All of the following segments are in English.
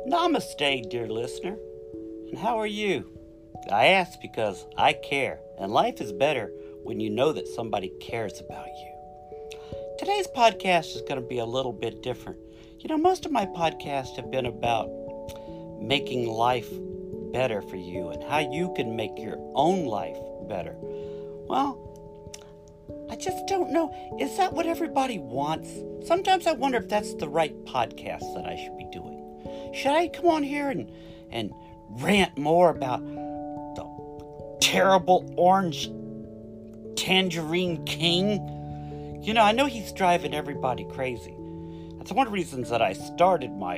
Namaste, dear listener. And how are you? I ask because I care, and life is better when you know that somebody cares about you. Today's podcast is going to be a little bit different. Most of my podcasts have been about making life better for you and how you can make your own life better. Well, I just don't know. Is that what everybody wants? Sometimes I wonder if that's the right podcast that I should be doing. Should I come on here and rant more about the terrible orange tangerine king? I know he's driving everybody crazy. That's one of the reasons that I started my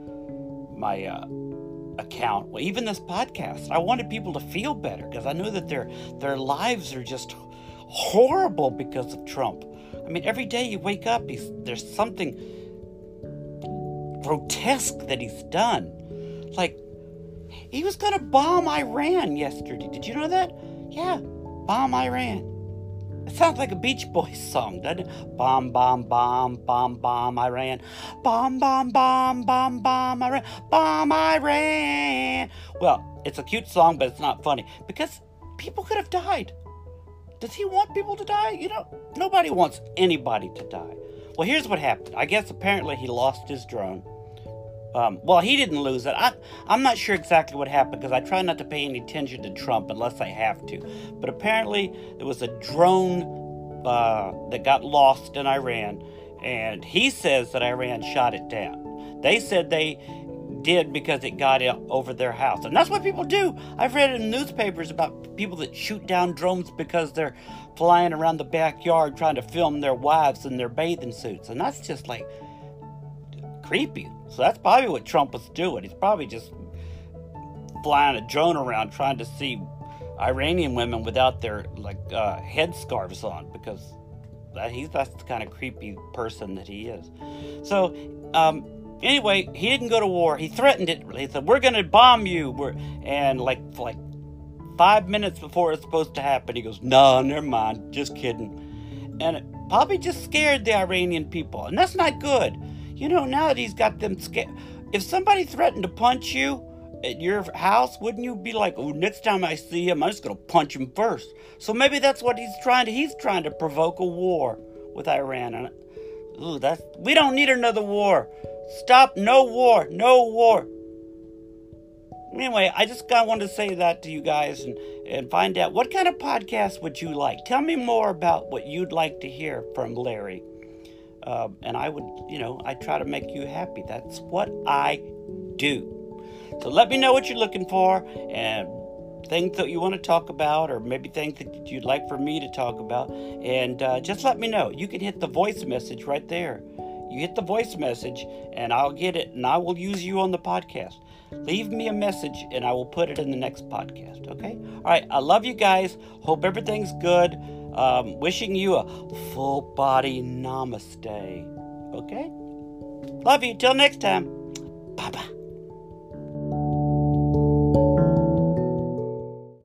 account, well, even this podcast. I wanted people to feel better because I know that their lives are just horrible because of Trump. Every day you wake up, there's something grotesque that he's done. Like, he was going to bomb Iran yesterday. Did you know that? Yeah, bomb Iran. It sounds like a Beach Boys song, doesn't it? Bomb, bomb, bomb, bomb, bomb, Iran. Bomb, bomb, bomb, bomb, bomb, Iran. Bomb, Iran. Well, it's a cute song, but it's not funny because people could have died. Does he want people to die? Nobody wants anybody to die. Well, here's what happened. I guess apparently he lost his drone. Well, he didn't lose it. I'm not sure exactly what happened because I try not to pay any attention to Trump unless I have to. But apparently there was a drone that got lost in Iran, and he says that Iran shot it down. They said they did because it got over their house. And that's what people do. I've read in newspapers about people that shoot down drones because they're flying around the backyard trying to film their wives in their bathing suits. And that's just like creepy. So that's probably what Trump was doing. He's probably just flying a drone around trying to see Iranian women without their headscarves on, because that's the kind of creepy person that he is. So anyway, he didn't go to war. He threatened it. He said, "We're going to bomb you." And like 5 minutes before it's supposed to happen, he goes, "No, never mind. Just kidding." And it probably just scared the Iranian people. And that's not good. Now that he's got them scared, if somebody threatened to punch you at your house, wouldn't you be like, "Oh, next time I see him, I'm just going to punch him first"? So maybe that's what he's trying to provoke a war with Iran. And we don't need another war. Stop, no war, no war. Anyway, I just kind of wanted to say that to you guys and find out what kind of podcast would you like. Tell me more about what you'd like to hear from Larry. And I would, I try to make you happy. That's what I do. So let me know what you're looking for and things that you want to talk about, or maybe things that you'd like for me to talk about. And just let me know. You can hit the voice message right there. You hit the voice message and I'll get it and I will use you on the podcast. Leave me a message and I will put it in the next podcast, okay? All right, I love you guys. Hope everything's good. Wishing you a full body namaste, okay? Love you. Till next time. Bye-bye.